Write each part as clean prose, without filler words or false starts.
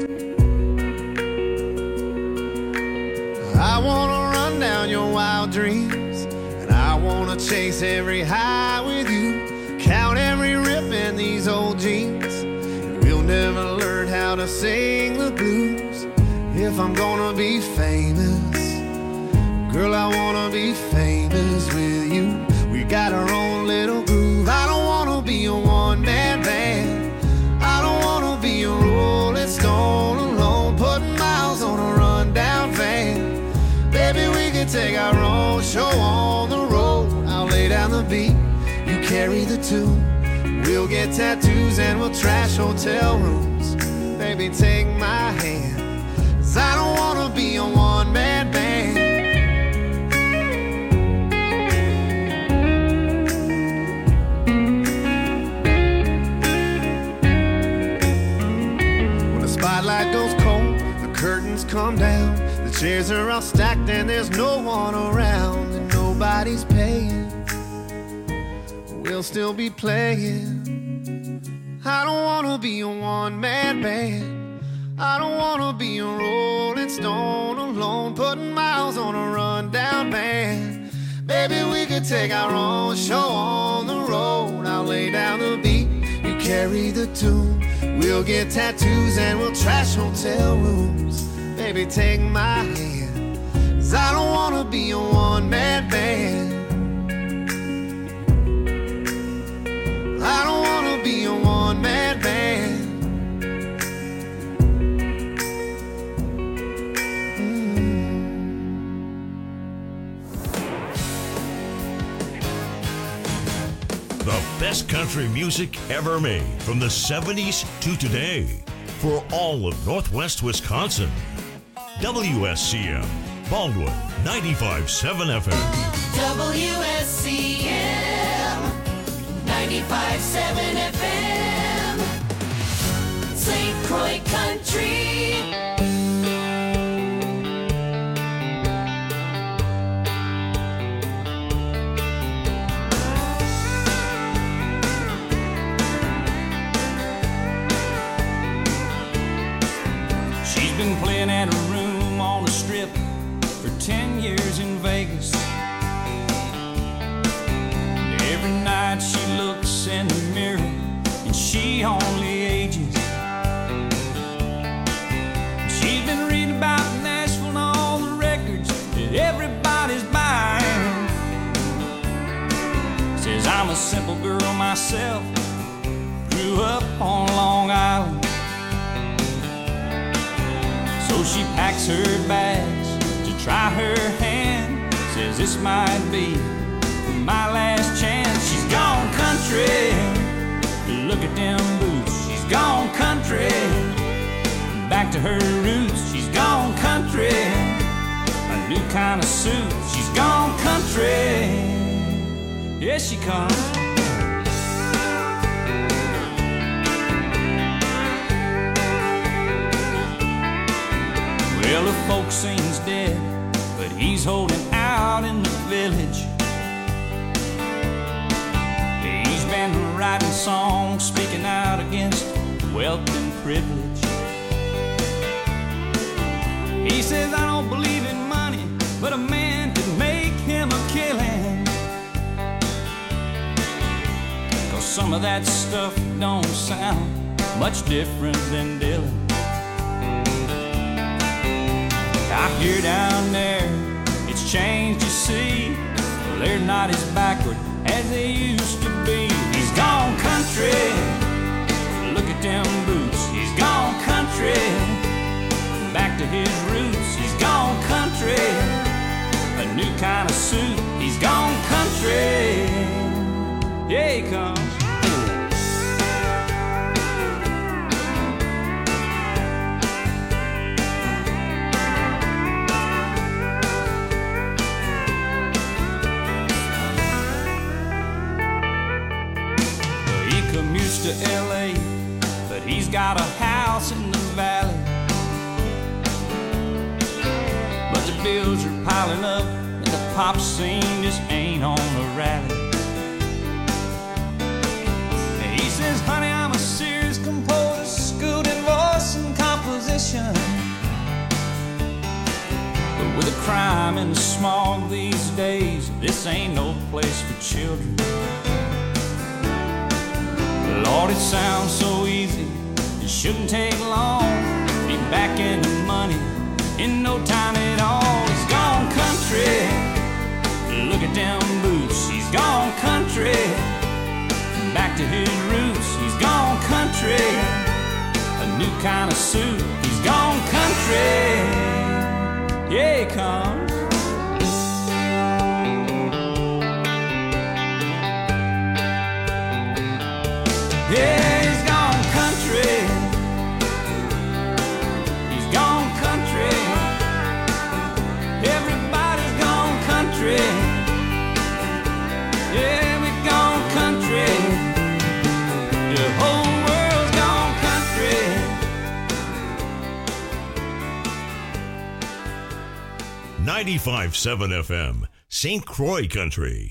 I wanna run down your wild dreams, and I wanna chase every high with you, count every rip in these old jeans, and we'll never learn how to sing the blues. If I'm gonna be famous, girl, I wanna be famous with you. We got our own little groove. I don't wanna be a one-man band. I don't wanna be a rolling stone alone, putting miles on a rundown van. Baby, we can take our own show on the road. I'll lay down the beat, you carry the tune. We'll get tattoos and we'll trash hotel rooms. Baby, take my hand, 'cause I don't wanna be a one-man band. When the spotlight goes cold, the curtains come down, the chairs are all stacked and there's no one around, and nobody's paying, we'll still be playing. I don't wanna be a one-man band. I don't wanna be a rolling stone alone, putting miles on a rundown van. Baby, we could take our own show on the road. I'll lay down the beat, you carry the tune. We'll get tattoos and we'll trash hotel rooms. Baby, take my hand, 'cause I don't wanna be a one-man band. I don't wanna be a one-man band. The best country music ever made from the 70s to today for all of Northwest Wisconsin. WSCM, Baldwin 95.7 FM. WSCM 95.7 FM, St. Croix Country. She's been playing at a room on the strip for 10 years in Vegas. Every night she looks in the mirror and she only ages. She's been reading about Nashville and all the records that everybody's buying. Says I'm a simple girl myself, grew up on Long Island. So she packs her bags to try her hand. Says this might be my last chance. She's gone country, look at them boots. She's gone country, back to her roots. She's gone country, a new kind of suit. She's gone country, yes she comes. Well, the folk scene's dead, but he's holding out in the village. He's been writing songs, speaking out against wealth and privilege. He says, I don't believe in money, but a man could make him a killing. 'Cause some of that stuff don't sound much different than Dylan. I hear down there, it's changed, you see. Well, they're not as backward as they used to be. He's gone country, look at them boots. He's gone country, back to his roots. He's gone country, a new kind of suit. He's gone country, yeah he comes. To LA, but he's got a house in the valley. But the bills are piling up and the pop scene just ain't on the rally. And he says, honey, I'm a serious composer, schooled in voice and composition. time in the smog these days. This ain't no place for children. Lord, it sounds so easy. It shouldn't take long. Be back in the money in no time at all. He's gone country. Look at them boots. He's gone country. Back to his roots. He's gone country. A new kind of suit. He's gone country. Yeah, he comes. Yeah, he's gone country. He's gone country. Everybody's gone country. Yeah, we've gone country. The whole world's gone country. 95.7 FM, St. Croix Country.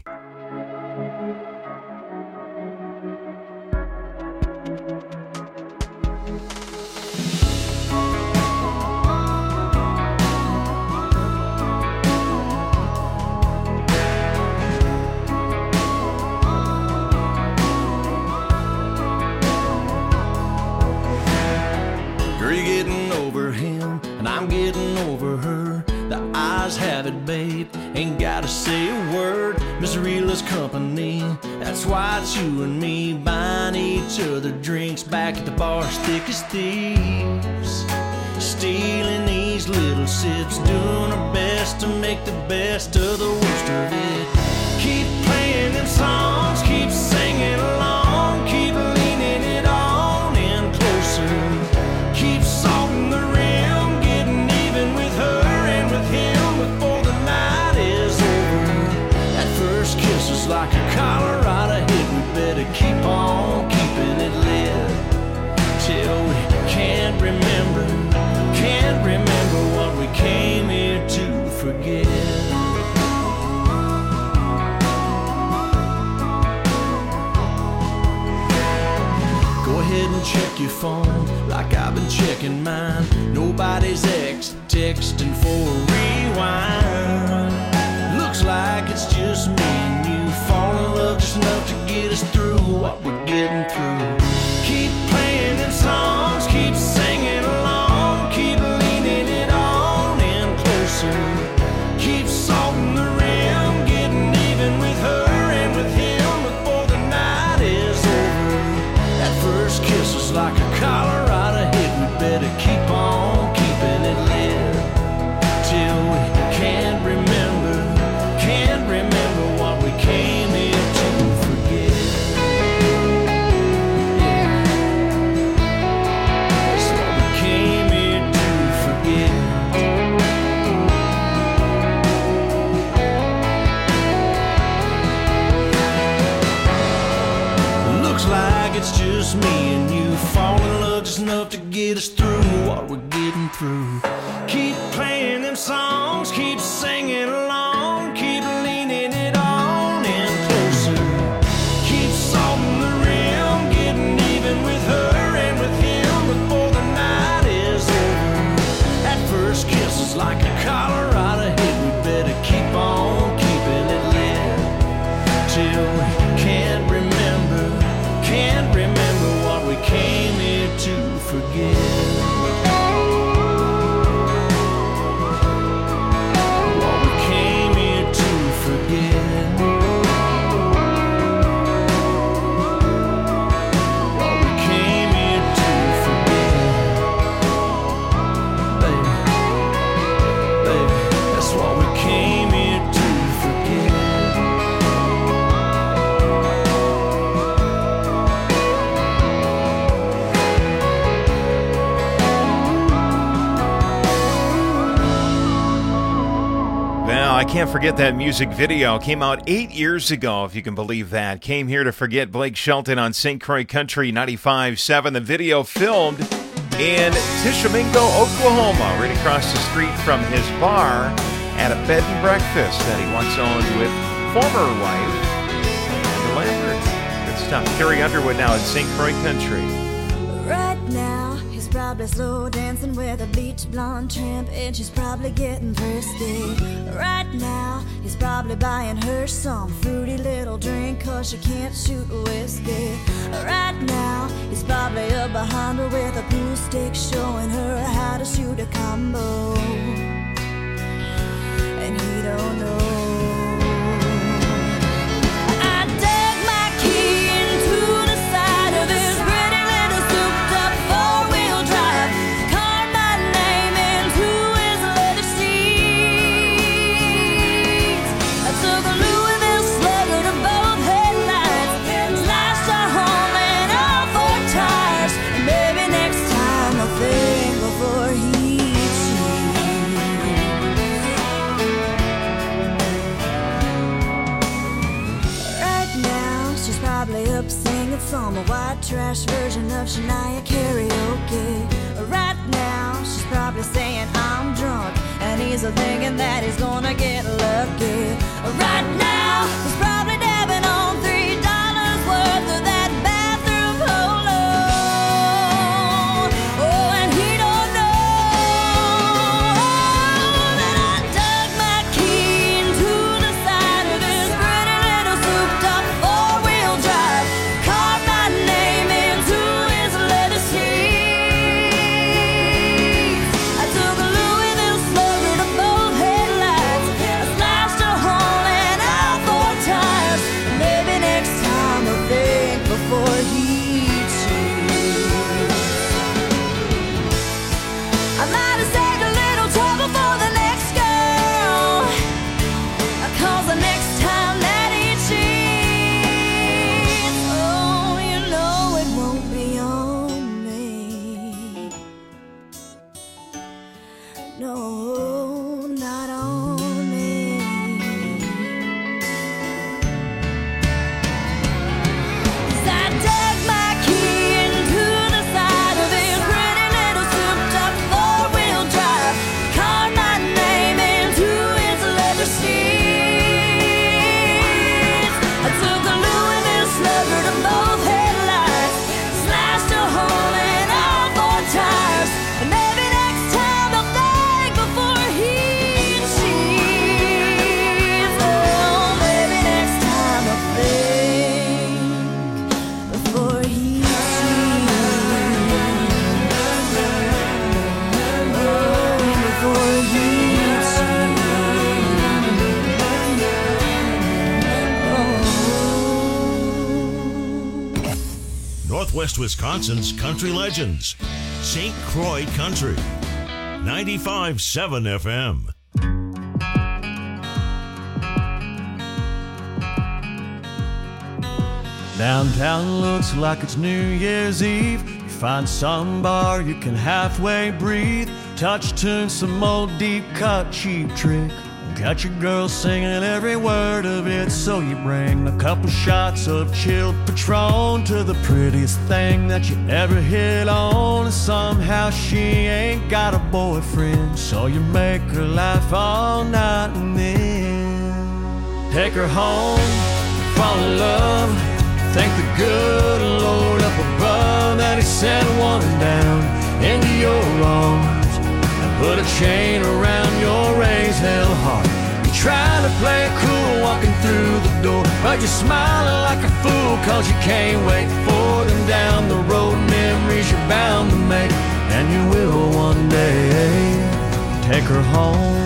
Ain't gotta say a word, Miss Reela's company. That's why it's you and me buying each other drinks back at the bar, thick as thieves. Stealing these little sips, doing our best to make the best of the worst of it. Keep playing them songs, keep singing along, keep leaning it on in closer. Keep salting the rim, getting even with her and with him before the night is over. That first kiss is like a Colorado hit. We better keep on keeping it lit till we can't remember what we came here to forget. Go ahead and check your phone like I've been checking mine. Nobody's texting for a rewind. Looks like it's just me and you, fall in love just enough to get us through what we're getting through. Keep playing them songs, keep singing along, keep leaning it on in closer. Keep salting the rim, getting even with her and with him before the night is over. That first kiss was like a Colorado hit. We better keep on keeping it lit till we can't remember what we came here to forget. That's what we came here to forget. Looks like it's just me and you, fall in love just enough to get us through what we're getting through. Keep playing them songs, keep singing along, keep leaning it on in closer. Keep salting the rim, getting even with her and with him before the night is over. That first kiss is like a Colorado hit. We better keep on keeping it lit till we can't remember what we came here to forget. What we came here to forget. What we came here to forget. Baby, that's what we came here to forget. I can't forget that music video. Came out 8 years ago, if you can believe that. Came here to forget Blake Shelton on St. Croix Country 95.7. The video filmed in Tishomingo, Oklahoma, right across the street from his bar at a bed and breakfast that he once owned with former wife, Amanda Lambert. Good stuff. Carrie Underwood now at St. Croix Country. Right now, his probably slow dancing with a bleach blonde tramp, and she's probably getting frisky. Right now, he's probably buying her some fruity little drink, cause she can't shoot whiskey. Right now, he's probably up behind her with a pool stick, showing her how to shoot a combo. And he don't know. Some white trash version of Shania karaoke. Right now, she's probably saying I'm drunk, and he's thinking that he's gonna get lucky. Right now, he's probably dabbing on $3 worth of that bathroom polo. Oh, and he don't know that I dug my key into the side of his pretty little souped-up four-wheel drive. Northwest Wisconsin's country legends. St. Croix Country. 95.7 FM. Downtown looks like it's New Year's Eve. You find some bar you can halfway breathe. Touch tune, some old deep cut cheap trick. Got your girl singing every word of it, so you bring a couple shots of chilled Patron to the prettiest thing that you ever hit on. And somehow she ain't got a boyfriend, so you make her laugh all night and then take her home, fall in love. Thank the good Lord up above that he sent one down into your arms and put a chain around your raised hell heart. You're trying to play it cool walking through the door, but you're smiling like a fool cause you can't wait for them down the road. Memories you're bound to make, and you will one day take her home.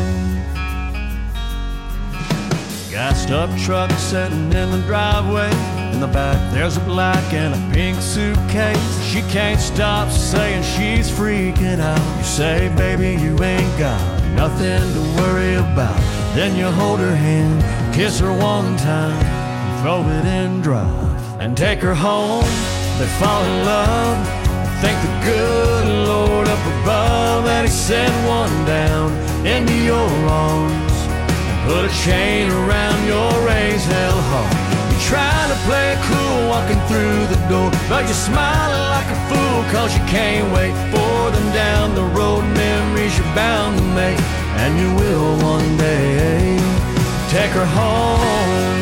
Gassed up truck sitting in the driveway. In the back there's a black and a pink suitcase. She can't stop saying she's freaking out. You say, baby, you ain't got nothing to worry about. Then you hold her hand, kiss her one time, and throw it in drive and take her home. They fall in love. Thank the good Lord up above that he sent one down into your arms and put a chain around your raised hell heart. Trying to play it cool walking through the door, but you're smiling like a fool cause you can't wait for them down the road. Memories you're bound to make, and you will one day take her home.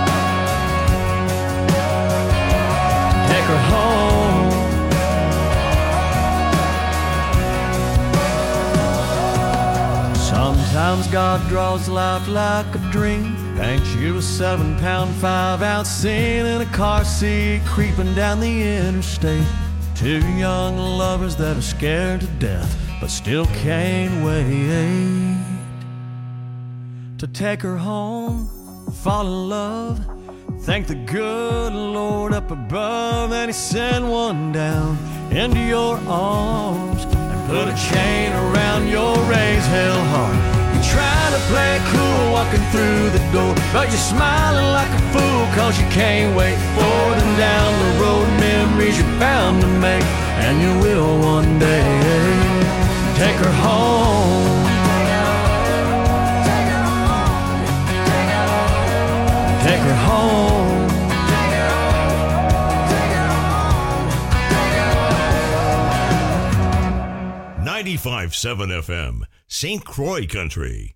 Take her home. Sometimes God draws life like a dream. Hangs you a 7-pound, 5-ounce sin in a car seat, creeping down the interstate. Two young lovers that are scared to death, but still can't wait to take her home, fall in love, thank the good Lord up above, and He sent one down into your arms and put a chain around your raised hell heart. You try to play it cool walking through the door, but you're smiling like a fool 'cause you can't wait for them down the road. Memories you're bound to make, and you will one day. Take her home. Take her home. 95.7 FM, St. Croix Country.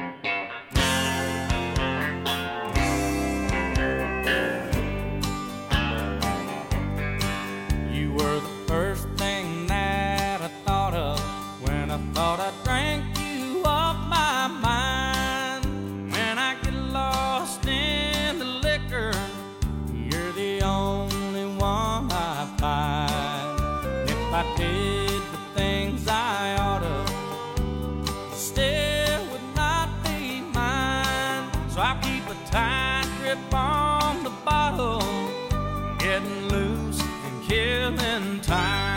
You were the first thing that I thought of when I thought I drank you off my mind. When I get lost in the liquor, you're the only one I find. If I did the things I ought to, still would not be mine. So I keep a tight grip on the bottle, getting loose and killing time.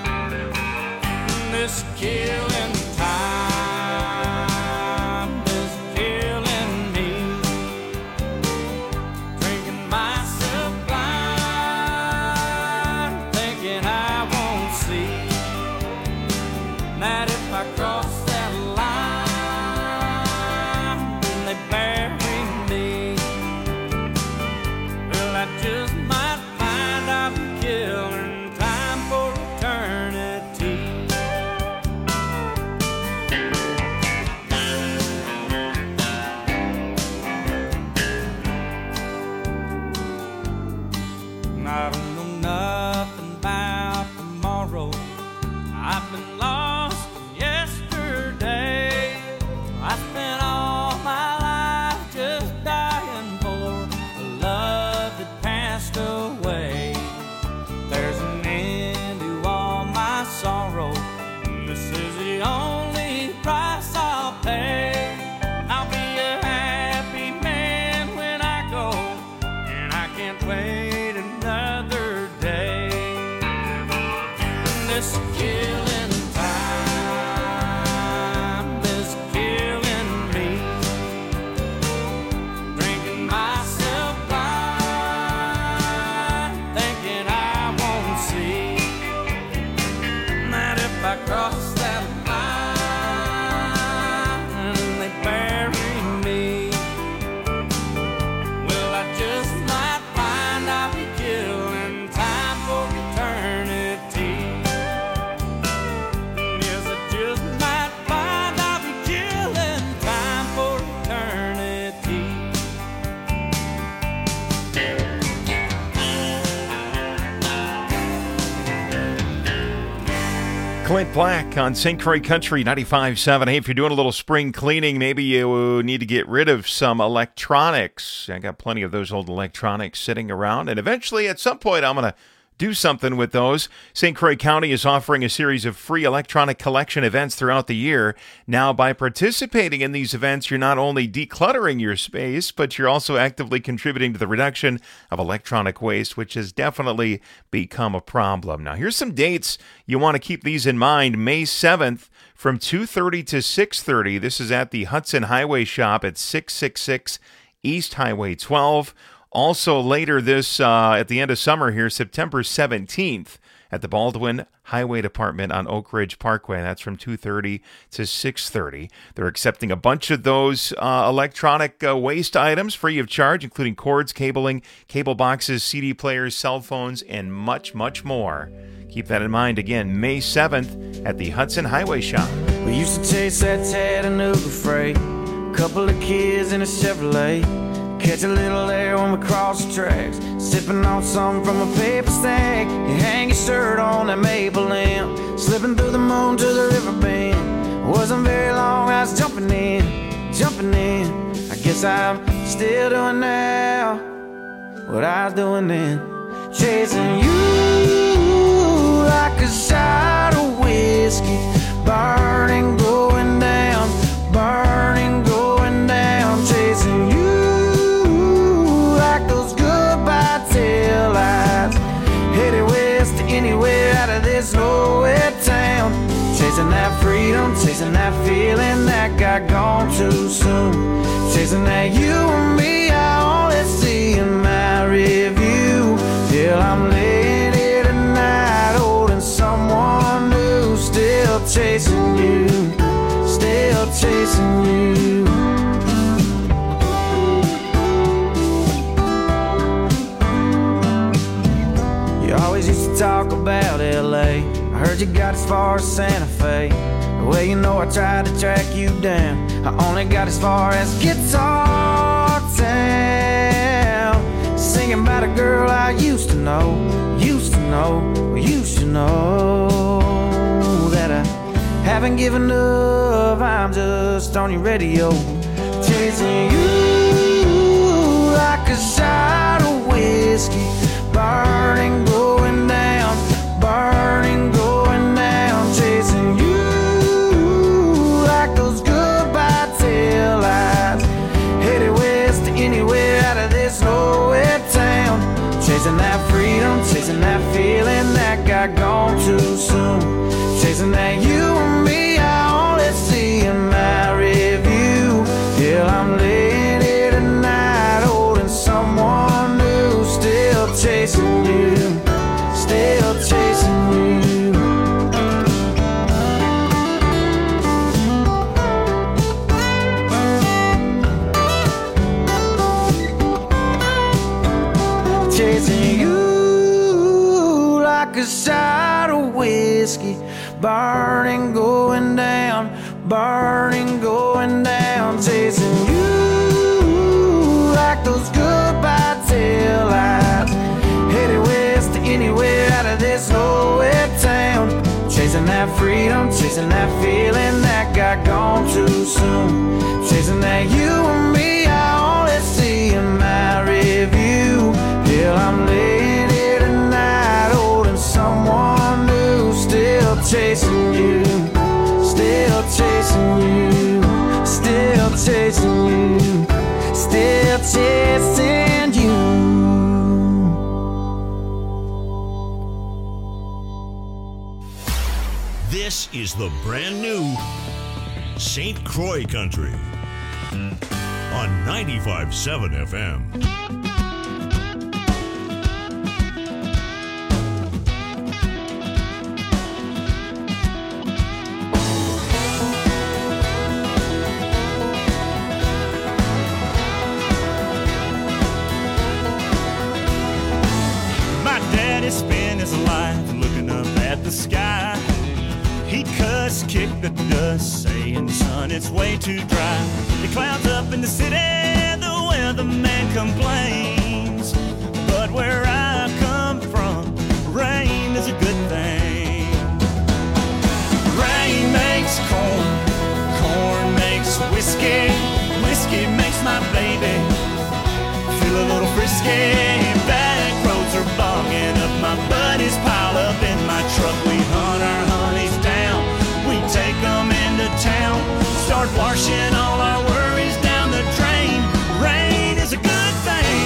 This killing time is killing me. Drinking myself blind, thinking I won't see that if I cross that line, then they bury me. Well, I just might find I'm killing time for eternity. I don't know nothing about tomorrow. I've been lost in yesterday. I spent all my life just dying for a love that passed away. There's an end to all my sorrow. This is the only price I'll pay. I'll be a happy man when I go, and I can't wait another day. This killing time is killing me. Drinking myself blind, thinking I won't see that if I cross that line, they bury me. Well, I just might find I'll be killing time for eternity. Yes, I just might find I'll be killing time for eternity. Clint Black on St. Croix Country 95.7. Hey, if you're doing a little spring cleaning, maybe you need to get rid of some electronics. I got plenty of those old electronics sitting around, and eventually at some point I'm going to do something with those. St. Croix County is offering a series of free electronic collection events throughout the year. Now, by participating in these events, you're not only decluttering your space, but you're also actively contributing to the reduction of electronic waste, which has definitely become a problem. Now, here's some dates you want to keep these in mind. May 7th from 2:30 to 6:30. This is at the Hudson Highway Shop at 666 East Highway 12. Also later this, at the end of summer here, September 17th at the Baldwin Highway Department on Oak Ridge Parkway. That's from 2:30 to 6:30. They're accepting a bunch of those electronic waste items free of charge, including cords, cabling, cable boxes, CD players, cell phones, and much, much more. Keep that in mind. Again, May 7th at the Hudson Highway Shop. We used to chase that Chattanooga freight, couple of kids in a Chevrolet, catch a little air when we cross the tracks, sipping on something from a paper stack. You hang your shirt on that maple limb, slipping through the moon to the river bend. wasn't very long, I was jumping in. I guess I'm still doing now what I was doing then. Chasing you like a shot of whiskey, burning, going down, burning, going down. Chasing you like those goodbye tail lights, headed west to anywhere out of this nowhere town. Chasing that freedom, chasing that feeling that got gone too soon. Chasing that you and me, I only see in my review. Till I'm laying here tonight, holding someone new. Still chasing you, still chasing you. You always used to talk about LA. I heard you got as far as Santa Fe. Well, you know I tried to track you down. I only got as far as Guitar Town. Singing about a girl I used to know. That I haven't given up, I'm just on your radio. Chasing you like a shot of whiskey, burning, going down, burning, going down. Chasing you like those goodbye tail lights, headed west to anywhere out of this nowhere town. Chasing that freedom, chasing that feeling that got gone too soon. Chasing that you and me, I only see in my review. Till I'm laying here tonight, holding someone new. Still chasing you, still chasing you. Chasing you like a shot of whiskey, burning, going down, burning, going down. Chasing you like those goodbye tail lights, headed west to anywhere out of this nowhere town. Chasing that freedom, chasing that feeling that got gone too soon. Chasing that you and me, I only see in my review. Till I'm laying here tonight, holding someone new. Still chasing you, still chasing you, still chasing you, still chasing you. This is the brand new St. Croix Country on 95.7 FM. Spent his life looking up at the sky. He cussed, kicked the dust, saying, son, it's way too dry. The clouds up in the city, the weatherman complains. But where I come from, rain is a good thing. Rain makes corn, corn makes whiskey, whiskey makes my baby feel a little frisky. Back roads are bogging up, my buddies pile up in my truck. We hunt our honeys down, we take them into town, start washing all our worries down the drain. Rain is a good thing.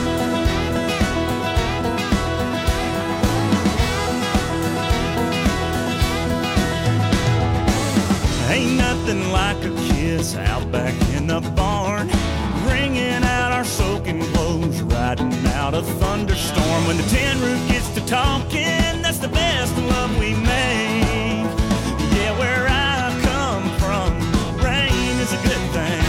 Ain't nothing like a kiss out back in the barn, wringing out our soaking clothes, riding out a thunderstorm. When the tin roof gets to talking, that's the best love we make. Yeah, where I come from, rain is a good thing.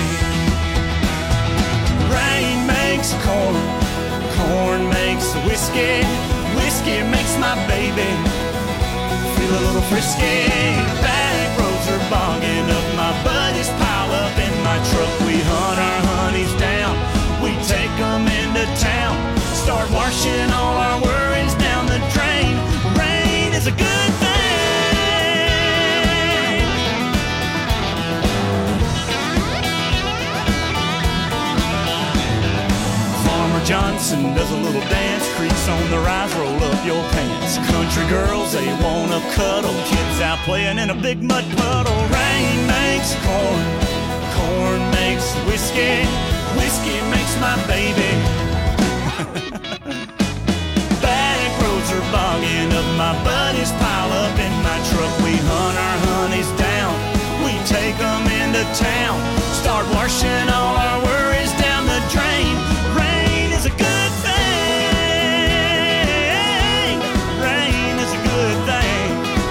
Rain makes corn, corn makes whiskey, whiskey makes my baby feel a little frisky. Back roads are bogging up, my buddies pile up in my truck. We hunt our honeys down, we take them into town, start washing all our worries down the drain. Rain is a good thing. and does a little dance. Crease on the rise, roll up your pants. Country girls, they wanna cuddle. Kids out playing in a big mud puddle. Rain makes corn, corn makes whiskey, whiskey makes my baby. Back roads are bogging up, my buddies pile up in my truck. We hunt our honeys down, we take them into town. Start washing all our worries down the drain. Rain is a good thing. Rain is a good thing.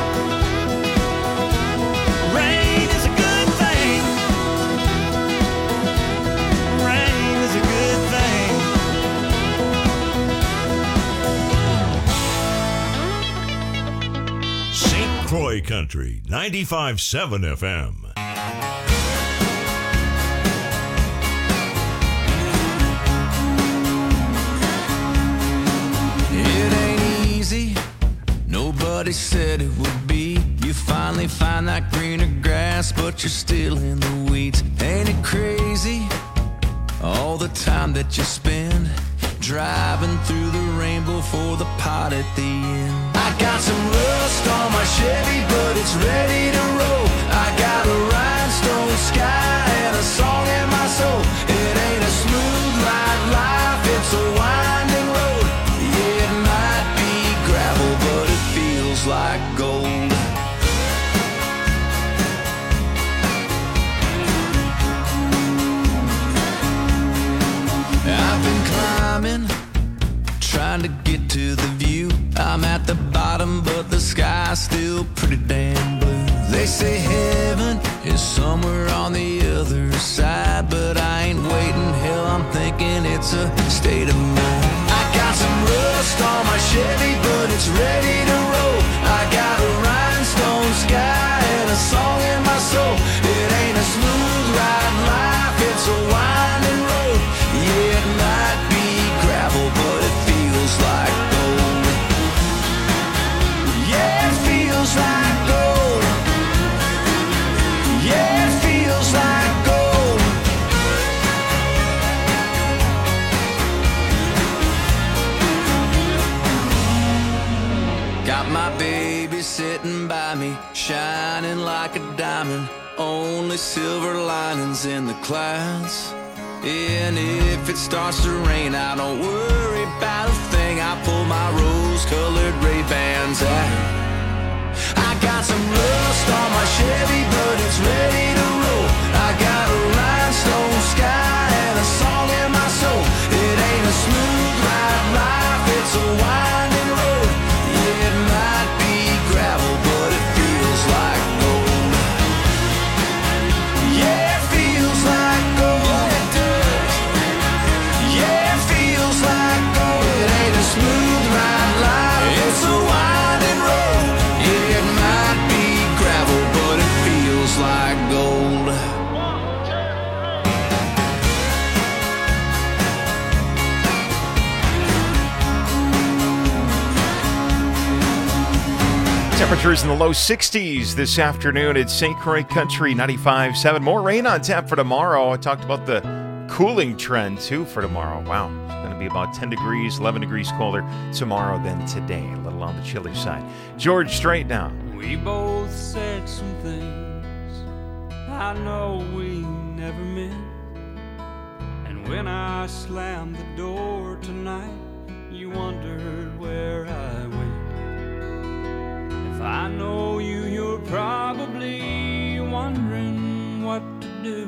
Rain is a good thing. Rain is a good thing. St. Croix Country, 95.7 FM. Nobody said it would be. You finally find that greener grass, but you're still in the weeds. Ain't it crazy? All the time that you spend driving through the rainbow for the pot at the end. I got some rust on my Chevy, but it's ready to roll. I got a rhinestone sky and a song in my soul. It ain't a smooth ride life, it's a winding road. Yeah, it might be gravel, but it feels like gold. I've been climbing, trying to get to the view. I'm at the bottom, but the sky's still pretty damn blue. They say heaven is somewhere on the other side, but I ain't waiting. Hell, I'm thinking it's a state of mind. I got some rust on my Chevy, but it's ready to roll. I got a rhinestone sky and a song in my soul. It ain't a smooth ride life, it's a winding road. Yeah, it might be gravel, but it feels like gold. Yeah, it feels like gold. Yeah, it feels like gold. Got my baby sitting by me, shining like a diamond. Only silver linings in the clouds. And if it starts to rain, I don't worry about a thing. I pull my rose-colored Ray-Bans out. I got some rust on my Chevy, but it's ready to roll. I got a rhinestone sky and a song in my soul. It ain't a smooth ride life, it's a winding road. Yeah, it might be gravel, but it feels like gold. Yeah, it feels like gold. Smooth ride life, it's a winding road. Yeah, it might be gravel, but it feels like gold. Temperatures in the low 60s this afternoon at St. Croix Country 95.7. More rain on tap for tomorrow. I talked about the cooling trend too for tomorrow. Wow. Be about 10 degrees, 11 degrees colder tomorrow than today, a little on the chilly side. George Strait now. We both said some things I know we never meant. And when I slammed the door tonight, you wondered where I went. If I know you, you're probably wondering what to do.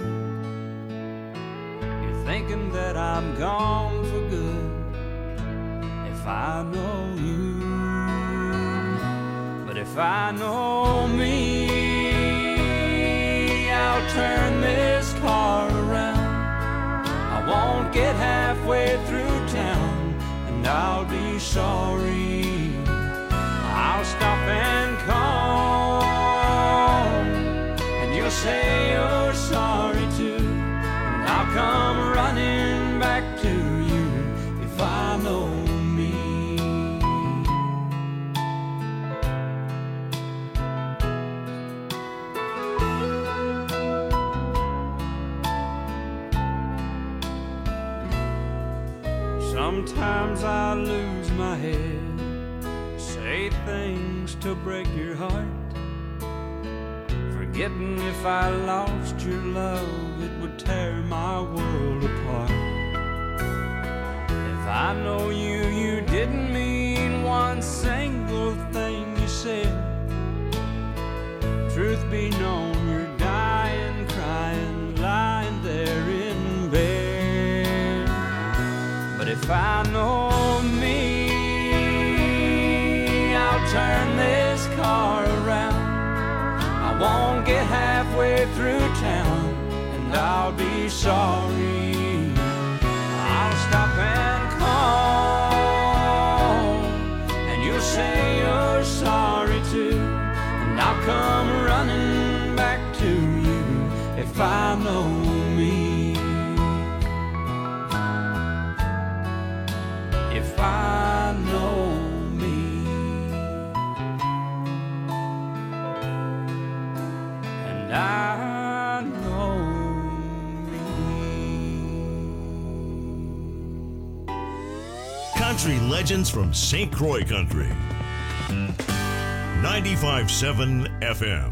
Thinking that I'm gone for good. If I know you, but if I know me, I'll turn this car around. I won't get halfway through town, and I'll be sorry. I'll stop and call, and you'll say you're sorry too. I'll come running back to you if I know me. Sometimes I lose my head, say things to break your heart, forgetting if I lost your love, it would tear my world apart. If I know you didn't mean one single thing you said. Truth be known, you're dying, crying, lying there in bed. But if I know me, I'll turn this car around. I won't get halfway through town, and I'll be sorry. I'll stop and call, and you'll say you're sorry too, and I'll come running back to you if I know me. If I know me. And I know me. Country legends from St. Croix Country. 95.7 FM.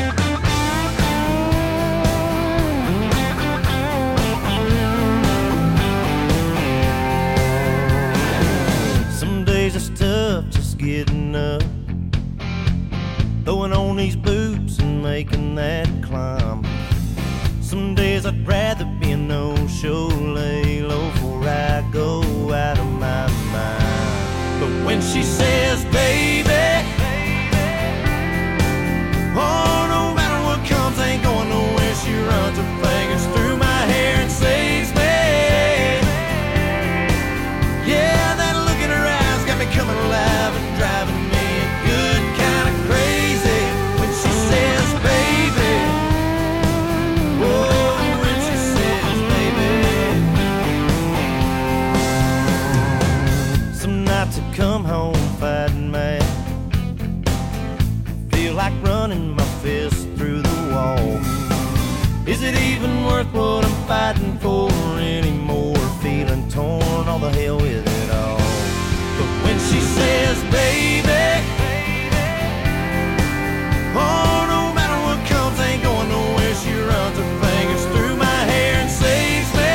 Some days it's tough just getting up, throwing on these boots and making that climb. Some days I'd rather be a no-show, lay low before I go out of my mind. But when she says, baby, oh, no matter what comes, ain't going nowhere, she runs her fingers through my hair and saves me. Yeah, that look in her eyes got me coming alive and driving me good kind of crazy. When she says, baby, oh, when she says, baby. Some nights I come home fighting mad, feel like running my fist through the wall. Is it even worth what I'm fighting for anymore? Feeling torn, all the hell with it all. But when she says, baby, oh, no matter what comes, ain't going nowhere, she runs her fingers through my hair and saves me.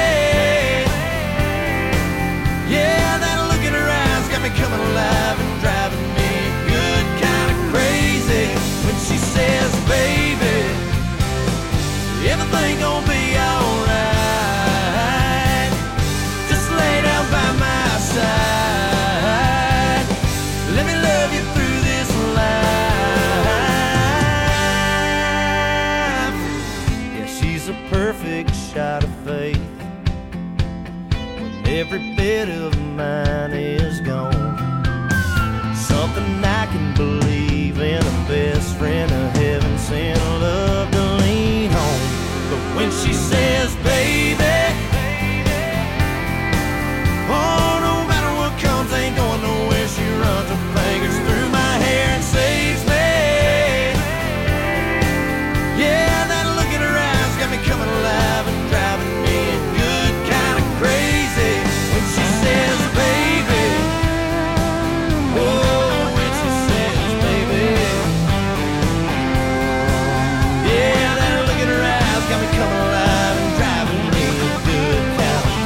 Yeah, that look in her eyes got me coming alive and driving me good kind of crazy. When she says, baby, everything gonna be alright, just lay down by my side, let me love you through this life. Yeah, she's a perfect shot of faith when every bit of mine is gone. Something I can believe in, a best friend, a heaven sent love to lean on. But when she says, baby, oh, no matter what comes, ain't going nowhere, she runs her fingers through my hair and saves me. Yeah, that look in her eyes got me coming alive and driving me good kind of crazy. When she says, baby, oh, when she says, baby, yeah, that look in her eyes got me coming alive and driving me good kind of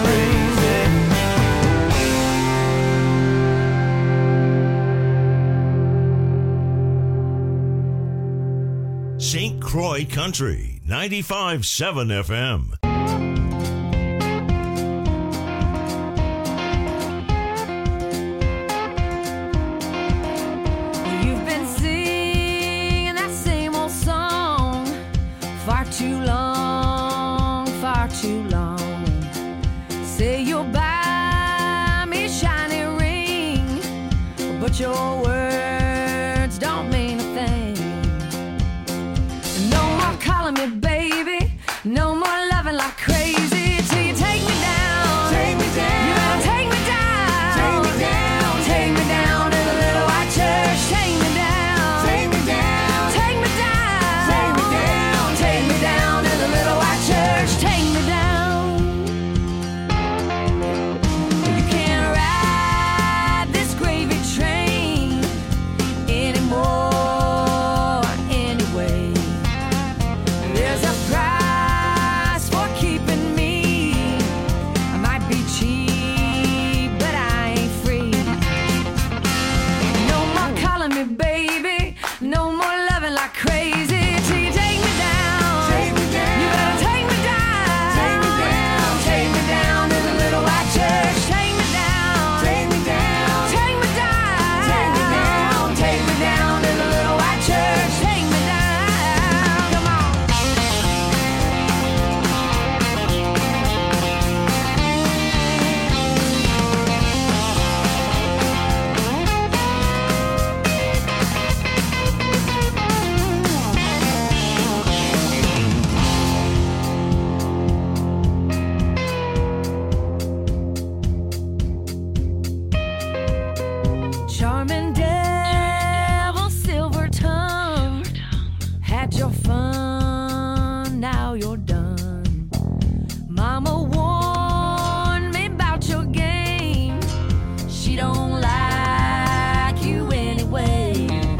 crazy. St. Croix Country, 95.7 FM. You've been singing that same old song far too long, far too long. Say you'll buy me a shiny ring, but your words don't mean a thing. No more calling me baby, no more loving like crazy, till you take me down. Take me down. You better take me down. Take me down. Take me down to the little white church. Take me down. Take me down. Take me down. Take me down. Take me down to the little white church. Take me down. You can't ride had your fun, now you're done. Mama warned me about your game. She don't like you anyway.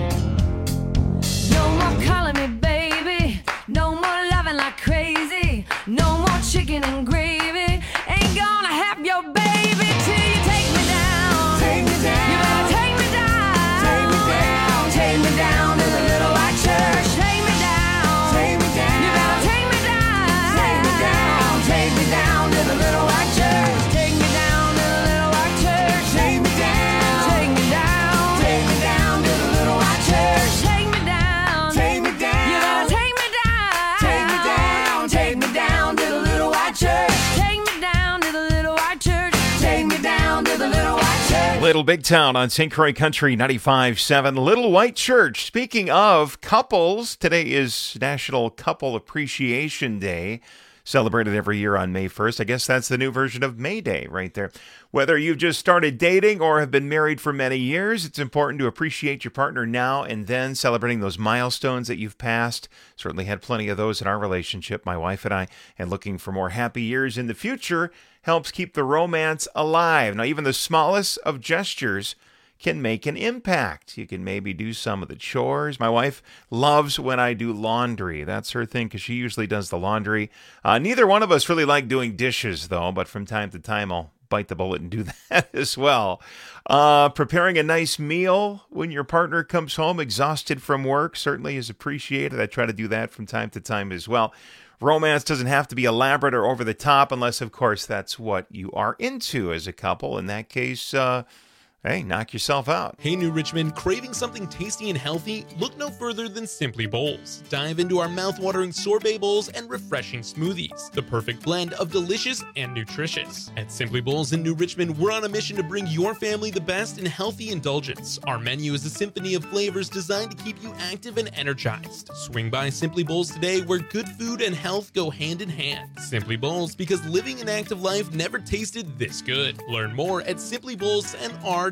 No more calling me baby, no more loving like crazy, no more chicken and gravy. Ain't gonna have your baby till you take me down. Take me down. You better take me down. Take me down. Take me down to the little white church. Take me down. Take me down. You better take me down. Take me down. Take me down to the little white church. Take me down to the little white church. Take me down. Take me down. Take me down to the little white church. Take me down. Take me down. You better take me down. Take me down. Take me down to the little white church. Take me down to the little white church. Take me down to the little white church. Little Big Town on St. Croix Country 95.7, Little White Church. Speaking of couples, today is National Couple Appreciation Day, celebrated every year on May 1st. I guess that's the new version of May Day right there. Whether you've just started dating or have been married for many years, it's important to appreciate your partner now and then, celebrating those milestones that you've passed. Certainly had plenty of those in our relationship, my wife and I, and looking for more happy years in the future helps keep the romance alive. Now, even the smallest of gestures can make an impact. You can maybe do some of the chores. My wife loves when I do laundry. That's her thing because she usually does the laundry. Neither one of us really like doing dishes, though, but from time to time I'll bite the bullet and do that as well. Preparing a nice meal when your partner comes home exhausted from work certainly is appreciated. I try to do that from time to time as well. Romance doesn't have to be elaborate or over the top unless, of course, that's what you are into as a couple. In that case, hey, knock yourself out. Hey, New Richmond, craving something tasty and healthy? Look no further than Simply Bowls. Dive into our mouth-watering sorbet bowls and refreshing smoothies, the perfect blend of delicious and nutritious. At Simply Bowls in New Richmond, we're on a mission to bring your family the best in healthy indulgence. Our menu is a symphony of flavors designed to keep you active and energized. Swing by Simply Bowls today, where good food and health go hand in hand. Simply Bowls, because living an active life never tasted this good. Learn more at simplybowlsnr.com.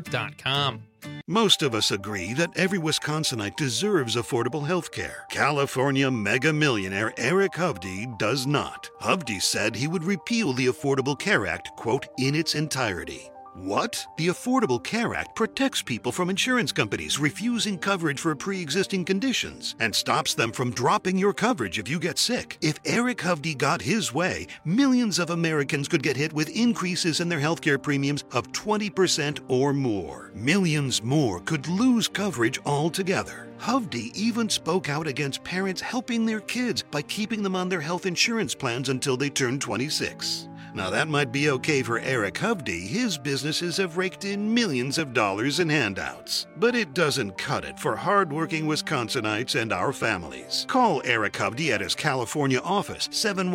Most of us agree that every Wisconsinite deserves affordable health care. California mega millionaire Eric Hovde does not. Hovde said he would repeal the Affordable Care Act, quote, in its entirety. What? The Affordable Care Act protects people from insurance companies refusing coverage for pre-existing conditions and stops them from dropping your coverage if you get sick. If Eric Hovde got his way, millions of Americans could get hit with increases in their healthcare premiums of 20% or more. Millions more could lose coverage altogether. Hovde even spoke out against parents helping their kids by keeping them on their health insurance plans until they turn 26. Now that might be okay for Eric Hovde. His businesses have raked in millions of dollars in handouts. But it doesn't cut it for hardworking Wisconsinites and our families. Call Eric Hovde at his California office,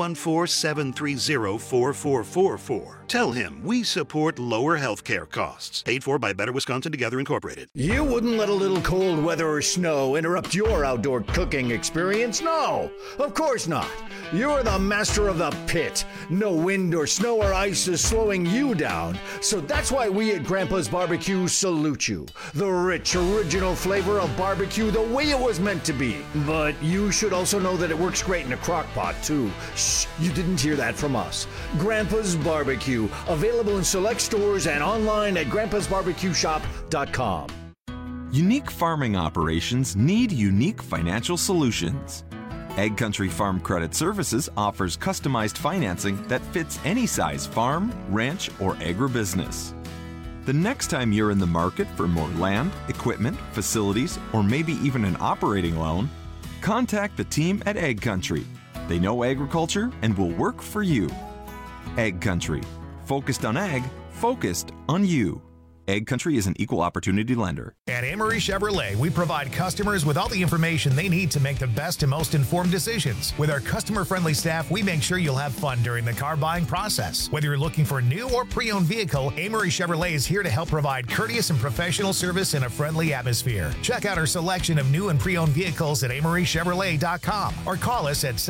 714-730-4444. Tell him we support lower health care costs. Paid for by Better Wisconsin Together Incorporated. You wouldn't let a little cold weather or snow interrupt your outdoor cooking experience? No, of course not. You're the master of the pit. No wind or snow or ice is slowing you down. So that's why we at Grandpa's Barbecue salute you. The rich, original flavor of barbecue the way it was meant to be. But you should also know that it works great in a crock pot, too. Shh, you didn't hear that from us. Grandpa's Barbecue, available in select stores and online at grandpasbarbecueshop.com. Unique farming operations need unique financial solutions. Egg Country Farm Credit Services offers customized financing that fits any size farm, ranch, or agribusiness. The next time you're in the market for more land, equipment, facilities, or maybe even an operating loan, contact the team at Egg Country. They know agriculture and will work for you. Egg Country. Focused on ag, focused on you. Egg Country is an equal opportunity lender. At Amory Chevrolet, we provide customers with all the information they need to make the best and most informed decisions. With our customer-friendly staff, we make sure you'll have fun during the car buying process. Whether you're looking for a new or pre-owned vehicle, Amory Chevrolet is here to help provide courteous and professional service in a friendly atmosphere. Check out our selection of new and pre-owned vehicles at AmoryChevrolet.com or call us at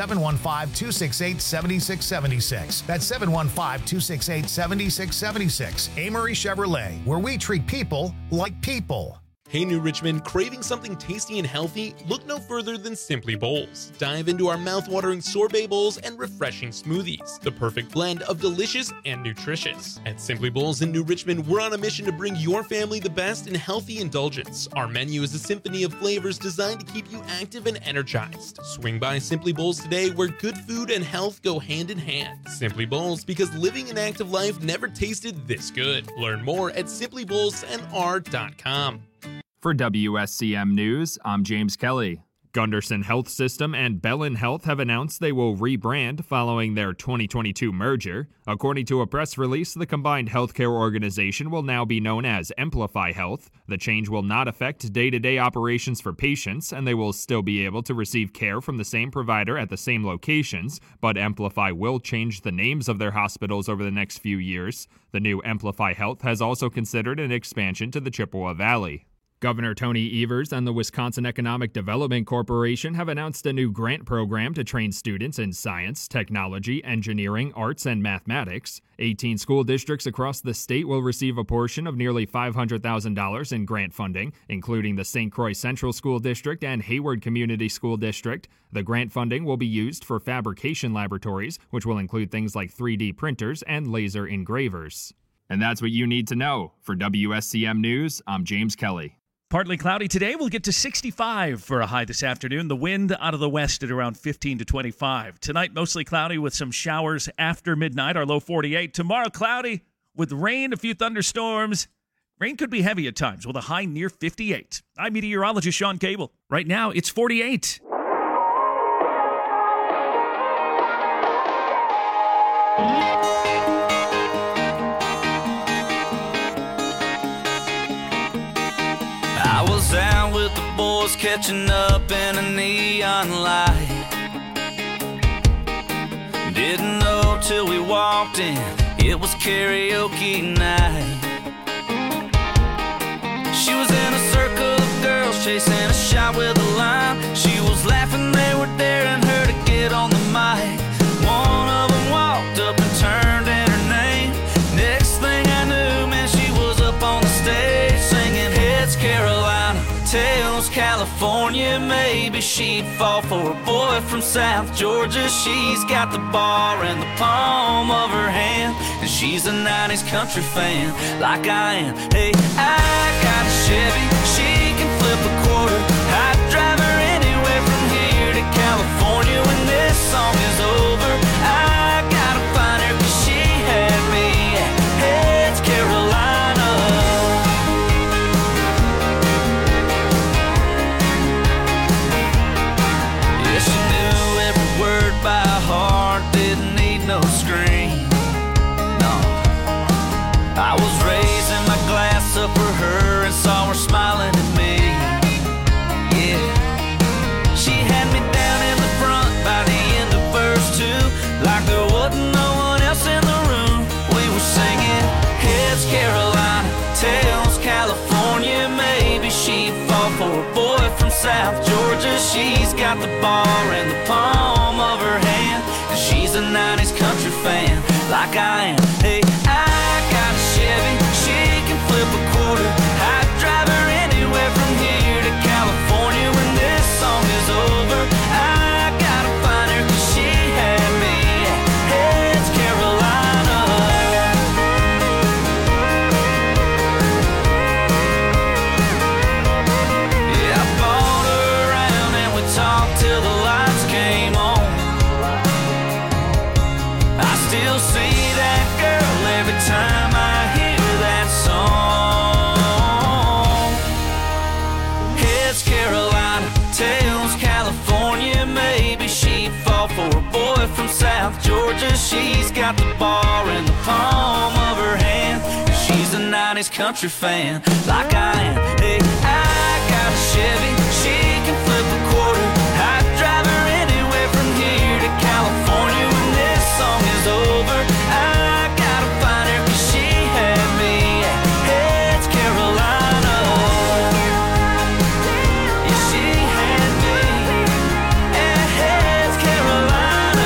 715-268-7676. That's 715-268-7676. Amory Chevrolet, where we treat people like people. Hey New Richmond, craving something tasty and healthy? Look no further than Simply Bowls. Dive into our mouth-watering sorbet bowls and refreshing smoothies, the perfect blend of delicious and nutritious. At Simply Bowls in New Richmond, we're on a mission to bring your family the best in healthy indulgence. Our menu is a symphony of flavors designed to keep you active and energized. Swing by Simply Bowls today, where good food and health go hand in hand. Simply Bowls, because living an active life never tasted this good. Learn more at simplybowlsnr.com. For WSCM News, I'm James Kelly. Gunderson Health System and Bellin Health have announced they will rebrand following their 2022 merger. According to a press release, the combined healthcare organization will now be known as Amplify Health. The change will not affect day-to-day operations for patients, and they will still be able to receive care from the same provider at the same locations, but Amplify will change the names of their hospitals over the next few years. The new Amplify Health has also considered an expansion to the Chippewa Valley. Governor Tony Evers and the Wisconsin Economic Development Corporation have announced a new grant program to train students in science, technology, engineering, arts, and mathematics. 18 school districts across the state will receive a portion of nearly $500,000 in grant funding, including the St. Croix Central School District and Hayward Community School District. The grant funding will be used for fabrication laboratories, which will include things like 3D printers and laser engravers. And that's what you need to know. For WSCM News, I'm James Kelly. Partly cloudy today. We'll get to 65 for a high this afternoon. The wind out of the west at around 15 to 25. Tonight, mostly cloudy with some showers after midnight. Our low 48. Tomorrow, cloudy with rain, a few thunderstorms. Rain could be heavy at times with a high near 58. I'm meteorologist Sean Cable. Right now, it's 48. I was out with the boys catching up in a neon light. Didn't know till we walked in, it was karaoke night. She was in a circle of girls chasing a shot with a lime. She was laughing, they were daring her to get on the mic. One of them walked up and turned in her name. Next thing I knew, man, she was up on the stage singing Heads Carolina, Tails California. Maybe she'd fall for a boy from South Georgia. She's got the bar in the palm of her hand, and she's a 90s country fan like I am. Hey, I got a Chevy, she can flip a quarter. I'd drive her anywhere from here to California. When this song is over, I gotta find her, 'cause she had me at Heads Carolina. Yeah, she knew every word by heart, didn't need no screen. No, I was raising my glass up for her and saw her smiling at me. Yeah, she had me down in the front by the end of verse 2, like there wasn't no one else in the room. We were singing Heads Carolina, Tails California. Maybe she'd fall for a boy from South Georgia. She's got the bar in the palm of her hand, and she's a 90s country fan like I am. Hey, I got a Chevy, she can flip a quarter. I'd drive her anywhere from here to California. When this song is over, I gotta find her, 'cause she had me at Heads Carolina. Yeah, I bought her around and we talked till the lights came on. I still see that girl every time I hear that song. Heads Carolina, Tails California. Maybe she'd fall for a boy from South Georgia. She's got the bar in the palm of her hand, and she's a 90s country fan like I am. Hey, I got a Chevy, she can flip a quarter. I'd drive her anywhere from here to California. When this song is over, I gotta find her, 'cause she had me at Heads Carolina. Yeah, she had me at Heads Carolina.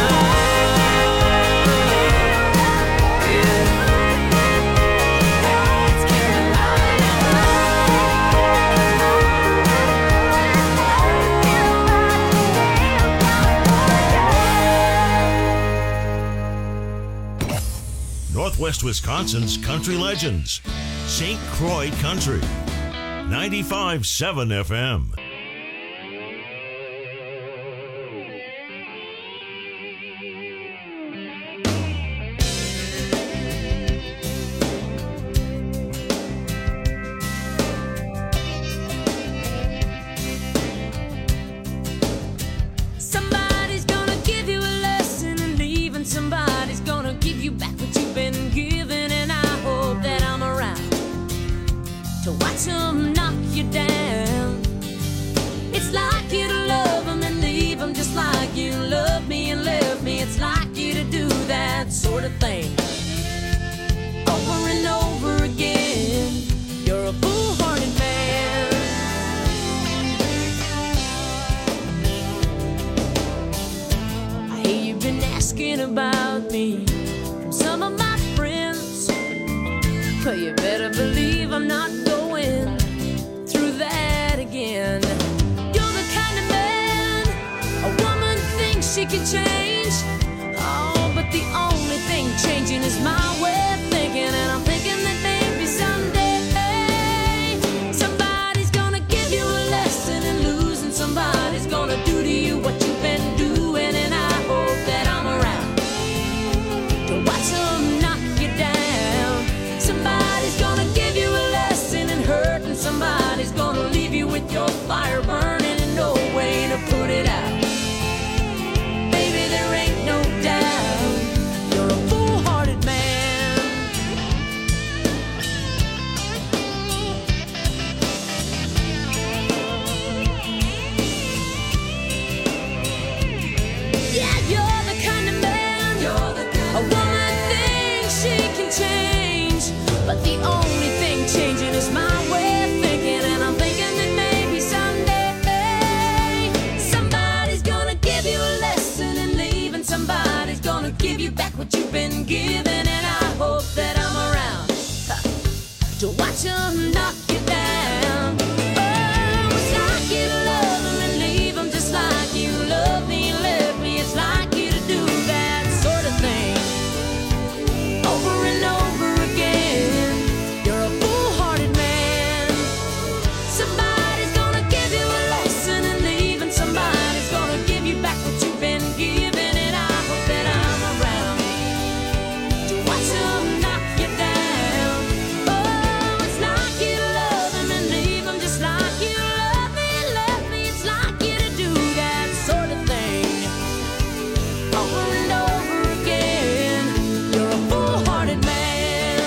Yeah. Heads Carolina. Northwest Wisconsin's country legends. St. Croix Country. 95.7 FM. Somebody's gonna give you a lesson and leave, and somebody's gonna give you back what you've been given, and I hope that I'm around to watch them knock you down. It's like you to love them and leave them, just like you love me and left me. It's like you to do that sort of thing over and over again. You're a foolhardy man. I hear you've been asking about me from some of my friends, but you better believe I'm not going through that again. You're the kind of man a woman thinks she can change. Oh, but the only thing changing is my way of thinking, and I'm thinking that maybe someday somebody's gonna give you a lesson in losing. Somebody's gonna do to you what you've been doing, and I hope that I'm around to watch them knock you down. Somebody's gonna give you a lesson in hurt, and somebody's gonna leave you with your fire burning and no way to put it out. Baby, there ain't no doubt you're a foolhardy man. Yeah, you're the kind of man a woman thinks she can change, but the only thing changing is my way of thinking, and I'm thinking that maybe someday somebody's gonna give you a lesson and leave, and somebody's gonna give you back what you've been given, and I hope that I'm around to watch them knock you down. Oh, it's like you to love them and leave them, just like you love me and left me. It's like you to do that sort of thing over and over again. You're a foolhardy man. Somebody's gonna give you a lesson and leave, and somebody's gonna give you back what you've been given, and I hope that I'm around to watch them knock you down. Oh, it's like you to love them and leave them, just like you love me and left me. It's like you to do that sort of thing over and over again. You're a foolhardy man.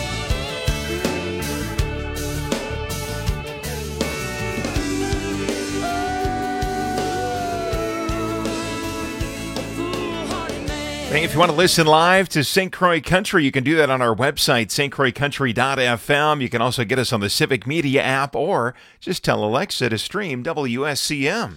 Hey, if you want to listen live to St. Croix Country, you can do that on our website, stcroixcountry.fm. You can also get us on the Civic Media app, or just tell Alexa to stream WSCM.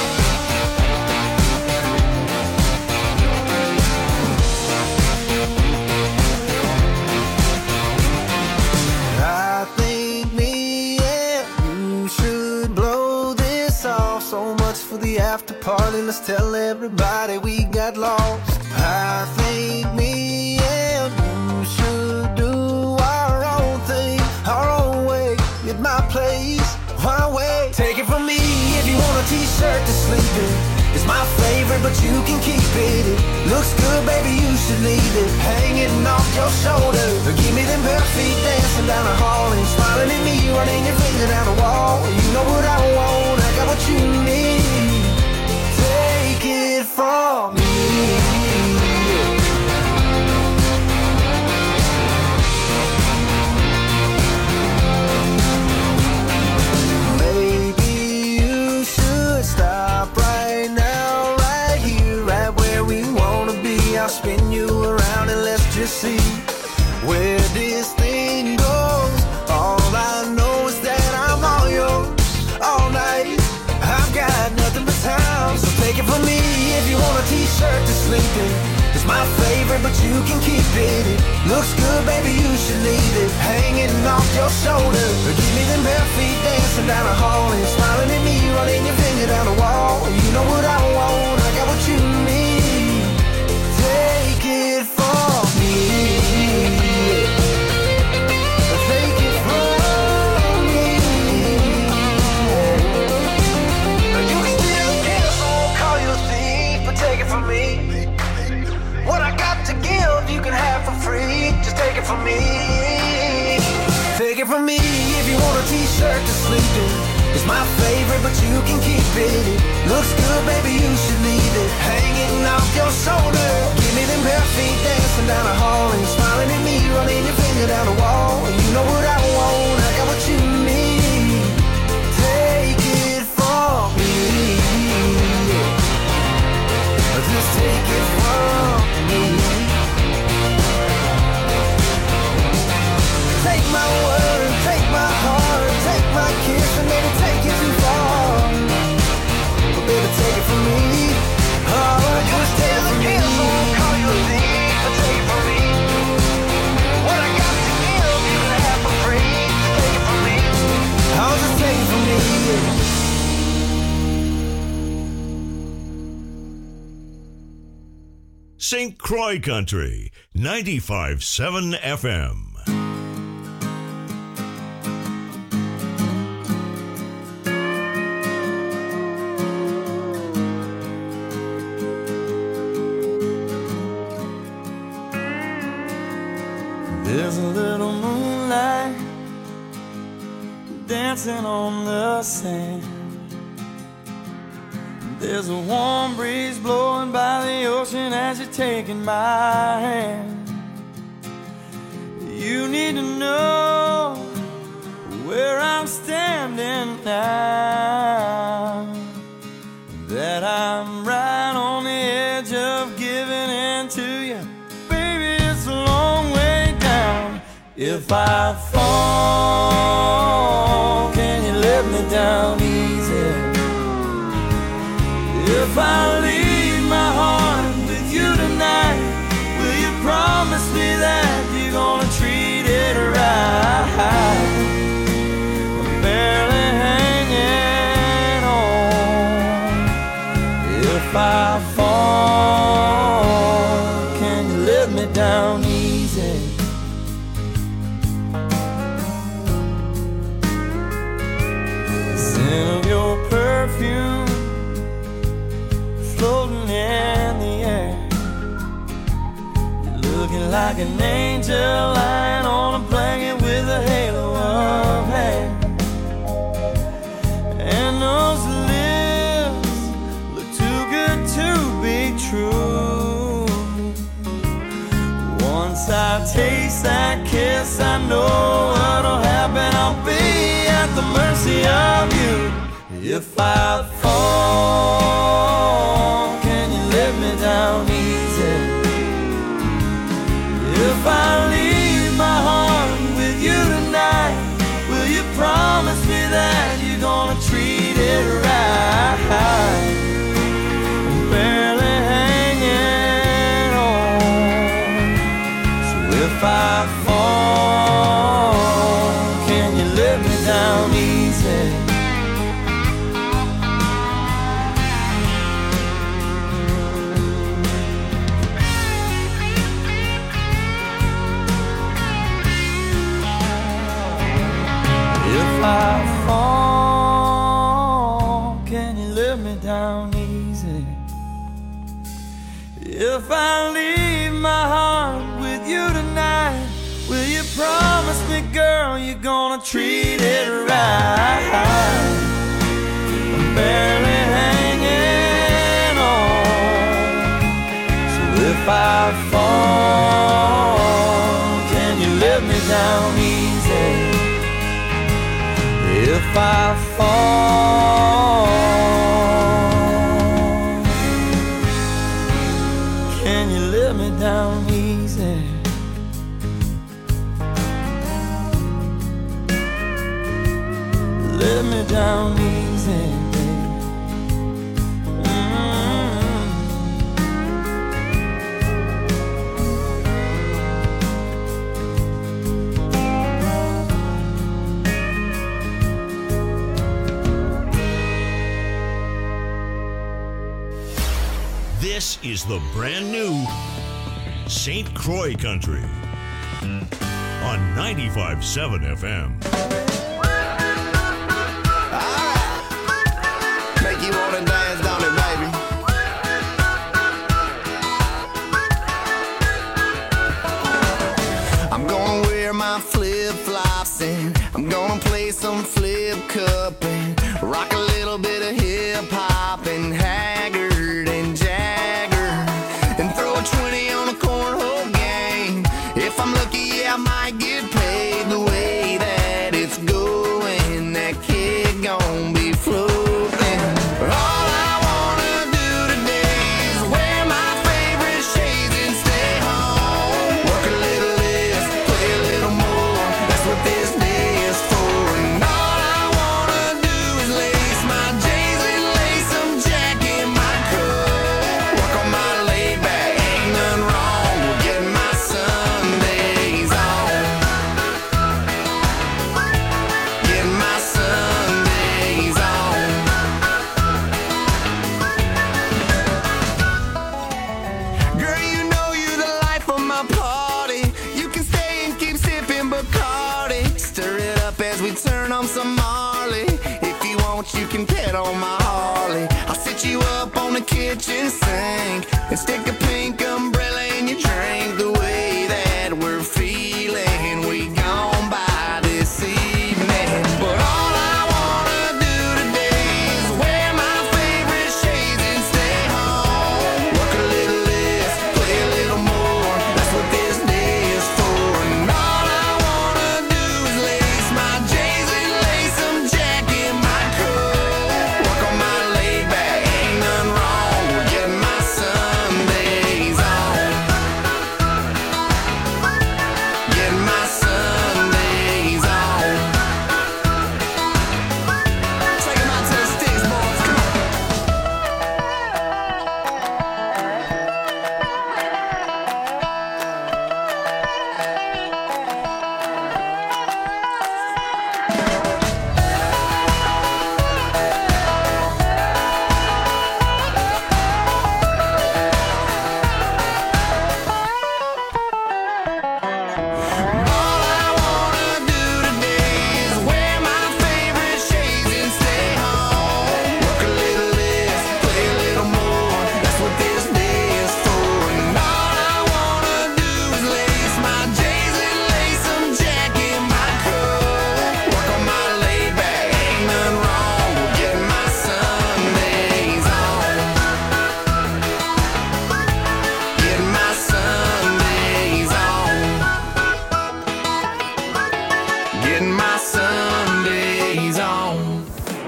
I think me and you should blow this off. So much for the after party, let's tell everybody we got lost. I think me and you should do our own thing, our own way, at my place, my way. Take it from me, if you want a t-shirt to sleep in, it's my favorite, but you can keep it. It looks good, baby, you should leave it hanging off your shoulder. Give me them bare feet dancing down the hall and smiling at me, running your finger down the wall. You know what I want, I got what you need. Take it from me. Maybe you should stop right now, right here, right where we wanna be. I'll spin you around and let's just see where this thing goes. All I know is that I'm all yours all night. I've got nothing but time, so take it from me. If you want a t-shirt to sleep in, it's my favorite, but you can keep it. It looks good, baby, you should leave it hanging off your shoulder. Give me them bare feet dancing down the hall and smiling at me, running your finger down the wall. You know what I want, I got what you need. Take it from me. me. What I got to give, you can have for free. Just take it from me. Take it from me if you want a t-shirt to sleep in. It's my favorite, but you can keep it. It looks good, baby, you should leave it hanging off your shoulder. Give me them bare feet dancing down the hall, and you're smiling at me, running your finger down the wall. And you know what I want, I got what you need. Take it from me. Just take it from me. Take my word, take my heart, take my kiss, and maybe take it too far. But baby, take it from me. Oh, just take it from me. Call you a thief, but take it from me. What I got to give, you can have for free. Just take it from me. Oh, just take it from me. St. Croix Country, 95.7 FM. There's a little moonlight dancing on the sand. There's a warm breeze blowing by the ocean as you're taking my hand. You need to know where I'm standing now, that I'm right on the edge of giving in to you. Baby, it's a long way down. If I fall, can you let me down easy? If I leave my heart with you tonight, will you promise me that you're gonna treat it right? I'm barely hanging on. If I fall, can you let me down easy? The scent of your perfume floating in the air, you're looking like an angel lying on a blanket with a halo of hair. And those lips look too good to be true. Once I taste that kiss, I know what'll happen. I'll be at the mercy of you. If I fall, can you let me down easy? If I leave my heart with you tonight, will you promise me that you're gonna treat it right? I'm barely hanging on. So if I fall, can you let me down easy? If I fall, can you let me down easy? If I leave my heart with you tonight, will you promise me, girl, you're gonna treat it right? I'm barely hanging on. So if I fall, can you let me down easy? If I fall, can you let me down easy? Let me down easy, baby. This is the brand new St. Croix Country on 95.7 FM. Make you wanna dance, don't it, baby? bed on my Harley. I'll sit you up on the kitchen sink and stick a pink umbrella in your drink. The way that we're feeling, we gone by this evening. But all I wanna do today is wear my favorite shades and stay home. Work a little less, play a little more. That's what this day is for. And all I wanna do is lace my J's and lace some Jack in my coat. Work on my laid back, ain't nothing wrong with getting my Sundays on. Getting my Sundays on. Take 'em out to the sticks, boys, come on. All I wanna do today is wear my favorite shades and stay home. Work a little less, play a little more. That's what this day is for. And all I wanna do is lace my J's and lace some Jack in my coat. Work on my laid back, ain't nothing wrong with getting my Sundays on. Getting my Sundays on. Getting my Sundays on.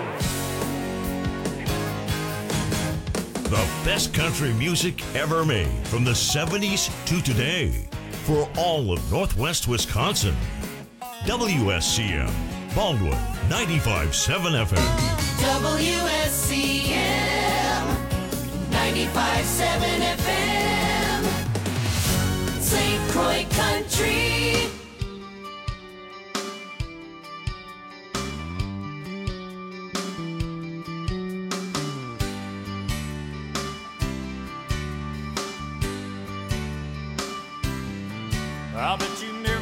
The best country music ever made from the 70s to today for all of Northwest Wisconsin. WSCM, Baldwin 95.7 FM. WSCM 95.7 FM, St. Croix Country. I'll bet you never